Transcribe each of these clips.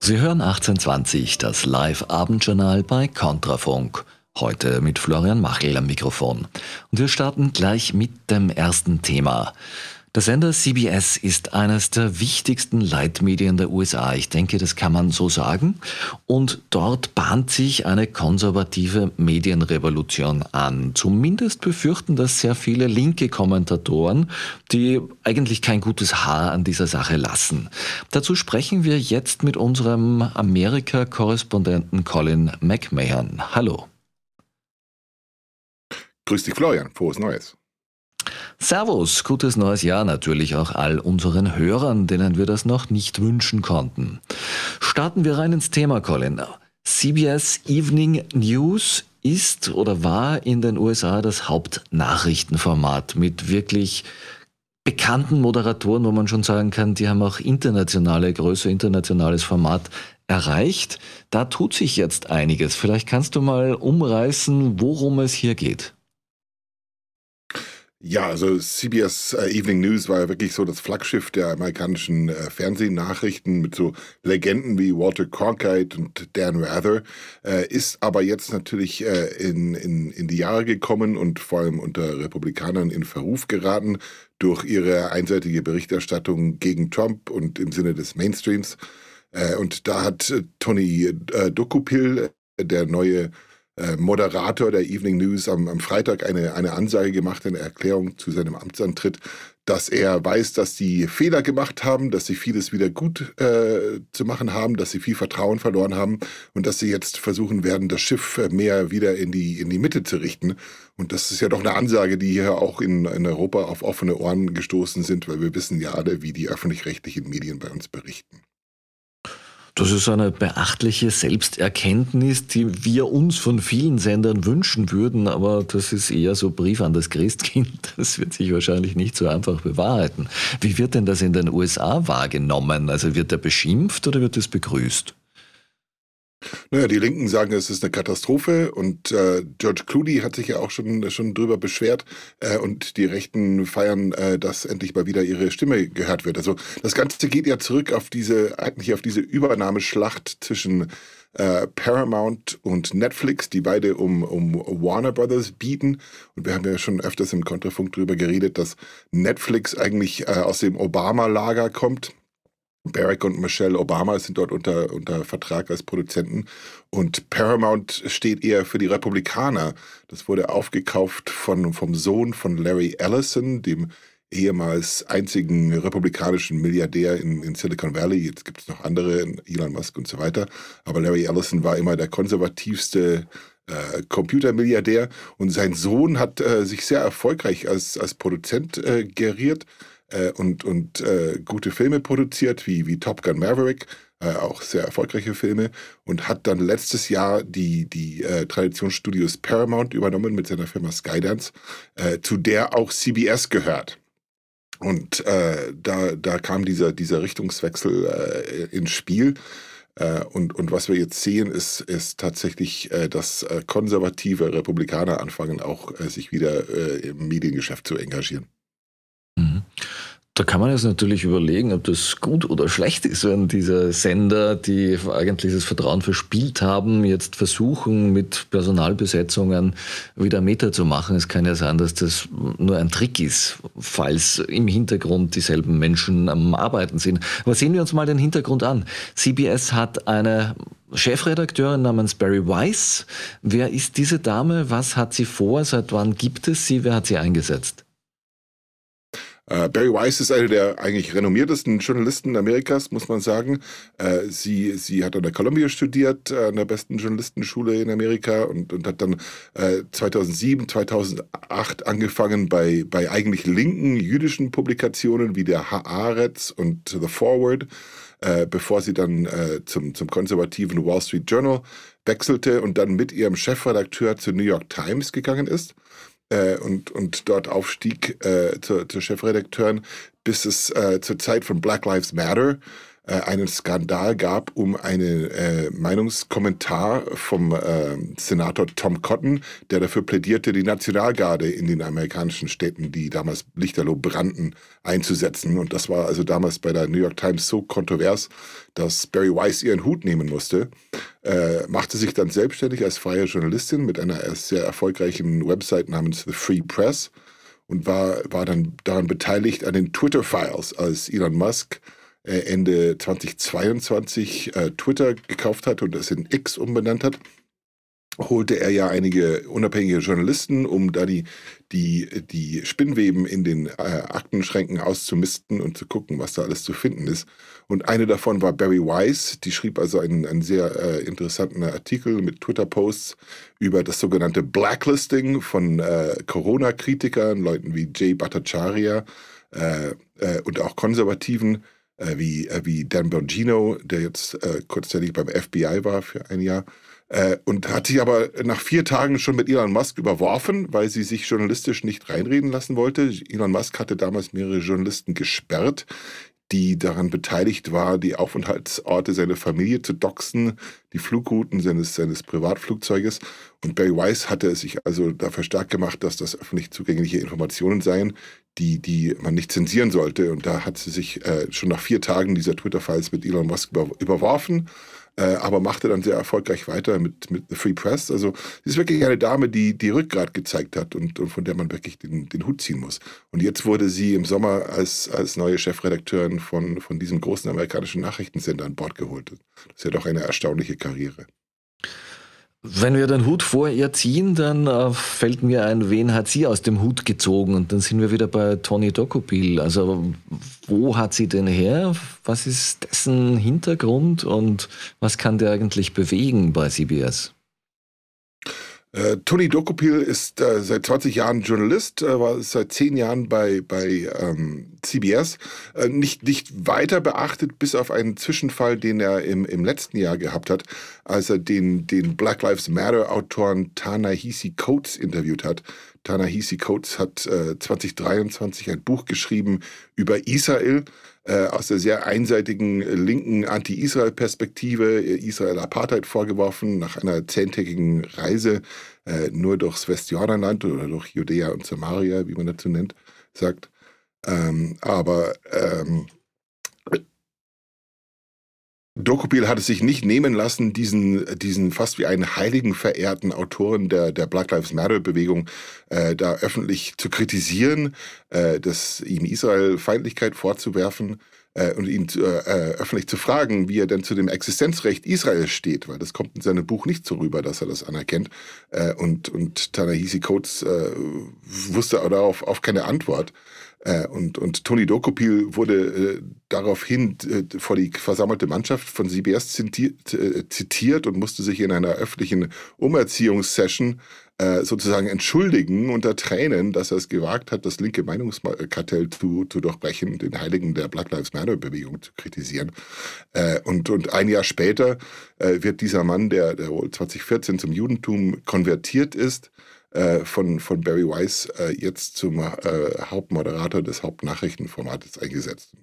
Sie hören 1820, das Live-Abendjournal bei Kontrafunk. Heute mit Florian Machel am Mikrofon. Und wir starten gleich mit dem ersten Thema. Der Sender CBS ist eines der wichtigsten Leitmedien der USA. Ich denke, das kann man so sagen. Und dort bahnt sich eine konservative Medienrevolution an. Zumindest befürchten das sehr viele linke Kommentatoren, die eigentlich kein gutes Haar an dieser Sache lassen. Dazu sprechen wir jetzt mit unserem Amerika-Korrespondenten Colin McMahon. Hallo. Grüß dich, Florian. Frohes Neues. Servus, gutes neues Jahr natürlich auch all unseren Hörern, denen wir das noch nicht wünschen konnten. Starten wir rein ins Thema, Colin. CBS Evening News ist oder war in den USA das Hauptnachrichtenformat mit wirklich bekannten Moderatoren, wo man schon sagen kann, die haben auch internationale Größe, internationales Format erreicht. Da tut sich jetzt einiges. Vielleicht kannst du mal umreißen, worum es hier geht. Ja, also CBS Evening News war ja wirklich so das Flaggschiff der amerikanischen Fernsehnachrichten mit so Legenden wie Walter Cronkite und Dan Rather, ist aber jetzt natürlich in die Jahre gekommen und vor allem unter Republikanern in Verruf geraten durch ihre einseitige Berichterstattung gegen Trump und im Sinne des Mainstreams. Und da hat Tony Dokupil, der neue Moderator der Evening News, am Freitag eine Ansage gemacht, eine Erklärung zu seinem Amtsantritt, dass er weiß, dass sie Fehler gemacht haben, dass sie vieles wieder gut zu machen haben, dass sie viel Vertrauen verloren haben und dass sie jetzt versuchen werden, das Schiff mehr wieder in die Mitte zu richten. Und das ist ja doch eine Ansage, die hier auch in Europa auf offene Ohren gestoßen sind, weil wir wissen ja alle, wie die öffentlich-rechtlichen Medien bei uns berichten. Das ist eine beachtliche Selbsterkenntnis, die wir uns von vielen Sendern wünschen würden, aber das ist eher so Brief an das Christkind. Das wird sich wahrscheinlich nicht so einfach bewahrheiten. Wie wird denn das in den USA wahrgenommen? Also wird er beschimpft oder wird es begrüßt? Naja, die Linken sagen, es ist eine Katastrophe und George Clooney hat sich ja auch schon drüber beschwert und die Rechten feiern, dass endlich mal wieder ihre Stimme gehört wird. Also das Ganze geht ja zurück eigentlich auf diese Übernahmeschlacht zwischen Paramount und Netflix, die beide um Warner Brothers bieten. Und wir haben ja schon öfters im Kontrafunk drüber geredet, dass Netflix eigentlich aus dem Obama-Lager kommt. Barack und Michelle Obama sind dort unter Vertrag als Produzenten und Paramount steht eher für die Republikaner. Das wurde aufgekauft vom Sohn von Larry Ellison, dem ehemals einzigen republikanischen Milliardär in Silicon Valley. Jetzt gibt es noch andere, Elon Musk und so weiter. Aber Larry Ellison war immer der konservativste Computermilliardär und sein Sohn hat sich sehr erfolgreich als Produzent geriert und gute Filme produziert, wie Top Gun Maverick, auch sehr erfolgreiche Filme, und hat dann letztes Jahr die Traditionsstudios Paramount übernommen mit seiner Firma Skydance, zu der auch CBS gehört. Und da kam dieser Richtungswechsel ins Spiel. Und was wir jetzt sehen, ist tatsächlich, dass konservative Republikaner anfangen, auch sich wieder im Mediengeschäft zu engagieren. Mhm. Da kann man jetzt natürlich überlegen, ob das gut oder schlecht ist, wenn diese Sender, die eigentlich das Vertrauen verspielt haben, jetzt versuchen, mit Personalbesetzungen wieder Meter zu machen. Es kann ja sein, dass das nur ein Trick ist, falls im Hintergrund dieselben Menschen am Arbeiten sind. Aber sehen wir uns mal den Hintergrund an. CBS hat eine Chefredakteurin namens Barry Weiss. Wer ist diese Dame? Was hat sie vor? Seit wann gibt es sie? Wer hat sie eingesetzt? Barry Weiss ist eine der eigentlich renommiertesten Journalisten Amerikas, muss man sagen. Sie hat an der Columbia studiert, an der besten Journalistenschule in Amerika und hat dann 2007, 2008 angefangen bei eigentlich linken jüdischen Publikationen wie der Haaretz und The Forward, bevor sie dann zum konservativen Wall Street Journal wechselte und dann mit ihrem Chefredakteur zur New York Times gegangen ist. Und dort aufstieg zur Chefredakteurin, bis es zur Zeit von Black Lives Matter einen Skandal gab um einen Meinungskommentar vom Senator Tom Cotton, der dafür plädierte, die Nationalgarde in den amerikanischen Städten, die damals lichterloh brannten, einzusetzen. Und das war also damals bei der New York Times so kontrovers, dass Bari Weiss ihren Hut nehmen musste. Machte sich dann selbstständig als freie Journalistin mit einer sehr erfolgreichen Website namens The Free Press und war dann daran beteiligt an den Twitter-Files, als Elon Musk Ende 2022 Twitter gekauft hat und es in X umbenannt hat. Holte er ja einige unabhängige Journalisten, um da die Spinnweben in den Aktenschränken auszumisten und zu gucken, was da alles zu finden ist. Und eine davon war Bari Weiss, die schrieb also einen sehr interessanten Artikel mit Twitter-Posts über das sogenannte Blacklisting von Corona-Kritikern, Leuten wie Jay Bhattacharya und auch Konservativen, wie Dan Bongino, der jetzt kurzzeitig beim FBI war für ein Jahr. Und hat sich aber nach 4 Tagen schon mit Elon Musk überworfen, weil sie sich journalistisch nicht reinreden lassen wollte. Elon Musk hatte damals mehrere Journalisten gesperrt, die daran beteiligt war, die Aufenthaltsorte seiner Familie zu doxen, die Flugrouten seines Privatflugzeuges. Und Bari Weiss hatte sich also dafür stark gemacht, dass das öffentlich zugängliche Informationen seien, die man nicht zensieren sollte. Und da hat sie sich schon nach 4 Tagen dieser Twitter-Files mit Elon Musk überworfen. Aber machte dann sehr erfolgreich weiter mit The Free Press. Also sie ist wirklich eine Dame, die Rückgrat gezeigt hat und von der man wirklich den Hut ziehen muss. Und jetzt wurde sie im Sommer als neue Chefredakteurin von diesem großen amerikanischen Nachrichtensender an Bord geholt. Das ist ja doch eine erstaunliche Karriere. Wenn wir den Hut vor ihr ziehen, dann fällt mir ein, wen hat sie aus dem Hut gezogen? Und dann sind wir wieder bei Tony Docopil. Also wo hat sie den her? Was ist dessen Hintergrund und was kann der eigentlich bewegen bei CBS? Tony Docopil ist seit 20 Jahren Journalist, war seit 10 Jahren bei CBS, nicht weiter beachtet, bis auf einen Zwischenfall, den er im letzten Jahr gehabt hat, als er den Black Lives Matter-Autoren Ta-Nehisi Coates interviewt hat. Ta-Nehisi Coates hat 2023 ein Buch geschrieben über Israel, aus der sehr einseitigen linken Anti-Israel-Perspektive, Israel Apartheid vorgeworfen, nach einer 10-tägigen Reise nur durchs Westjordanland oder durch Judäa und Samaria, wie man dazu nennt, sagt. Aber Docopil hat es sich nicht nehmen lassen, diesen fast wie einen Heiligen verehrten Autoren der Black Lives Matter-Bewegung da öffentlich zu kritisieren, ihm Israel-Feindlichkeit vorzuwerfen und ihn öffentlich zu fragen, wie er denn zu dem Existenzrecht Israels steht, weil das kommt in seinem Buch nicht so rüber, dass er das anerkennt. Und Ta-Nehisi Coates wusste darauf auf keine Antwort. Und Tony Docopil wurde daraufhin vor die versammelte Mannschaft von CBS zitiert und musste sich in einer öffentlichen Umerziehungssession sozusagen entschuldigen unter Tränen, dass er es gewagt hat, das linke Meinungskartell zu durchbrechen, den Heiligen der Black Lives Matter-Bewegung zu kritisieren. Und ein Jahr später wird dieser Mann, der wohl 2014 zum Judentum konvertiert ist, von Bari Weiss jetzt zum Hauptmoderator des Hauptnachrichtenformates eingesetzt.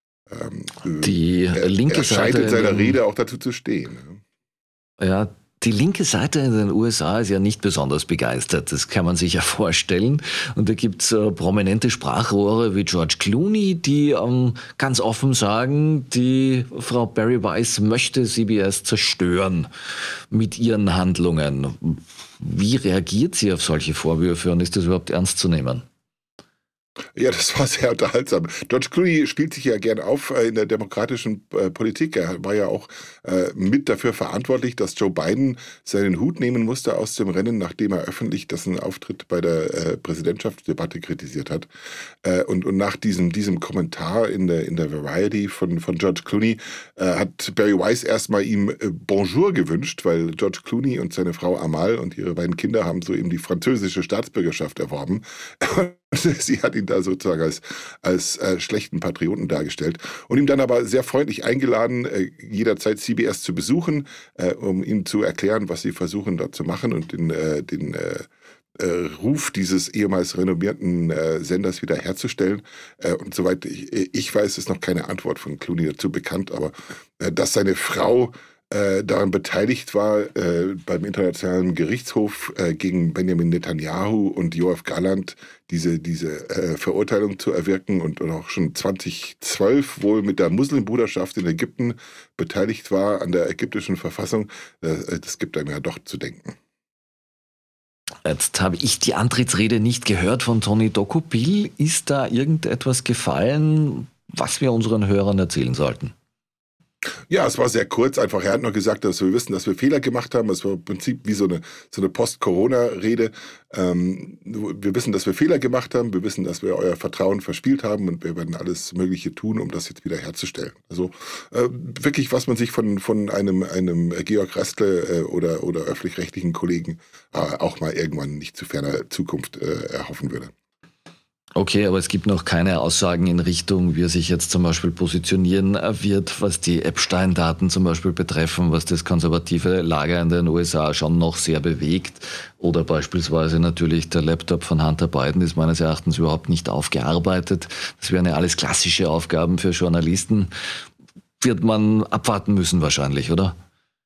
Die linke er scheint Seite in seiner Rede auch dazu zu stehen. Ja, die linke Seite in den USA ist ja nicht besonders begeistert, das kann man sich ja vorstellen. Und da gibt's prominente Sprachrohre wie George Clooney, die ganz offen sagen, die Frau Bari Weiss möchte CBS zerstören mit ihren Handlungen. Wie reagiert sie auf solche Vorwürfe und ist das überhaupt ernst zu nehmen? Ja, das war sehr unterhaltsam. George Clooney spielt sich ja gern auf in der demokratischen Politik. Er war ja auch mit dafür verantwortlich, dass Joe Biden seinen Hut nehmen musste aus dem Rennen, nachdem er öffentlich dessen Auftritt bei der Präsidentschaftsdebatte kritisiert hat. Und nach diesem Kommentar in der Variety von George Clooney hat Bari Weiss erstmal ihm Bonjour gewünscht, weil George Clooney und seine Frau Amal und ihre beiden Kinder haben soeben die französische Staatsbürgerschaft erworben. Sie hat ihn da sozusagen als schlechten Patrioten dargestellt und ihm dann aber sehr freundlich eingeladen, jederzeit CBS zu besuchen, um ihm zu erklären, was sie versuchen da zu machen und Ruf dieses ehemals renommierten Senders wieder herzustellen. Und soweit ich weiß, ist noch keine Antwort von Clooney dazu bekannt, aber dass seine Frau daran beteiligt war, beim Internationalen Gerichtshof gegen Benjamin Netanyahu und Yoav Gallant diese Verurteilung zu erwirken und auch schon 2012 wohl mit der Muslimbruderschaft in Ägypten beteiligt war an der ägyptischen Verfassung, das gibt einem ja doch zu denken. Jetzt habe ich die Antrittsrede nicht gehört von Tony Docupil. Ist da irgendetwas gefallen, was wir unseren Hörern erzählen sollten? Ja, es war sehr kurz. Einfach, er hat nur gesagt, dass wir wissen, dass wir Fehler gemacht haben. Es war im Prinzip wie so eine Post-Corona-Rede. Wir wissen, dass wir Fehler gemacht haben. Wir wissen, dass wir euer Vertrauen verspielt haben und wir werden alles Mögliche tun, um das jetzt wieder herzustellen. Also wirklich, was man sich von einem Georg Restle oder öffentlich-rechtlichen Kollegen auch mal irgendwann nicht zu ferner Zukunft erhoffen würde. Okay, aber es gibt noch keine Aussagen in Richtung, wie er sich jetzt zum Beispiel positionieren wird, was die Epstein-Daten zum Beispiel betreffen, was das konservative Lager in den USA schon noch sehr bewegt. Oder beispielsweise natürlich der Laptop von Hunter Biden ist meines Erachtens überhaupt nicht aufgearbeitet. Das wären ja alles klassische Aufgaben für Journalisten. Wird man abwarten müssen wahrscheinlich, oder?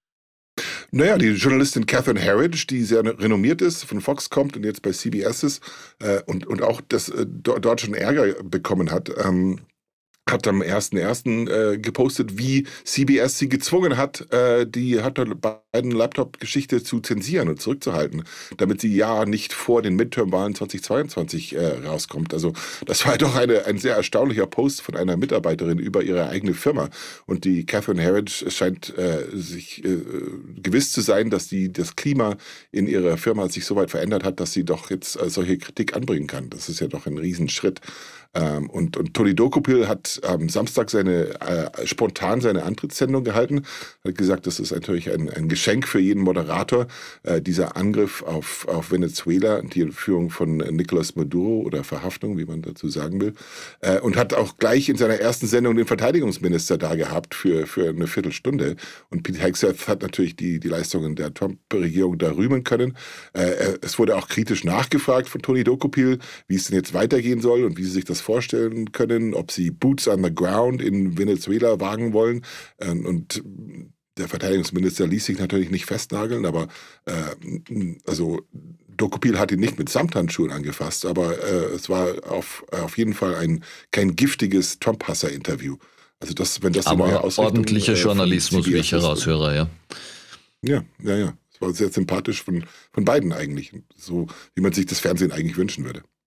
Naja, die Journalistin Catherine Herridge, die sehr renommiert ist, von Fox kommt und jetzt bei CBS ist und auch das dort schon Ärger bekommen hat, hat am 1.1. Gepostet, wie CBS sie gezwungen hat, die Hunter Biden Laptop-Geschichte zu zensieren und zurückzuhalten, damit sie ja nicht vor den Midterm-Wahlen 2022 rauskommt. Also das war doch ein sehr erstaunlicher Post von einer Mitarbeiterin über ihre eigene Firma. Und die Catherine Herridge scheint sich gewiss zu sein, dass das Klima in ihrer Firma sich so weit verändert hat, dass sie doch jetzt solche Kritik anbringen kann. Das ist ja doch ein Riesenschritt. Und Tony Docupil hat am Samstag spontan seine Antrittssendung gehalten, hat gesagt, das ist natürlich ein Geschenk für jeden Moderator, dieser Angriff auf Venezuela, die Führung von Nicolás Maduro oder Verhaftung, wie man dazu sagen will, und hat auch gleich in seiner ersten Sendung den Verteidigungsminister da gehabt für eine Viertelstunde. Und Pete Hegseth hat natürlich die Leistungen der Trump-Regierung da rühmen können. Es wurde auch kritisch nachgefragt von Tony Docupil, wie es denn jetzt weitergehen soll und wie sie sich das vorstellen können, ob sie Boots on the Ground in Venezuela wagen wollen. Und der Verteidigungsminister ließ sich natürlich nicht festnageln, aber also Docupil hat ihn nicht mit Samthandschuhen angefasst, aber es war auf jeden Fall kein giftiges Trump-Hasser-Interview. Also wenn das die neue Ausrichtung ordentlicher Journalismus, wie ich heraushöre, ja. Ja. Es war sehr sympathisch von beiden eigentlich, so wie man sich das Fernsehen eigentlich wünschen würde.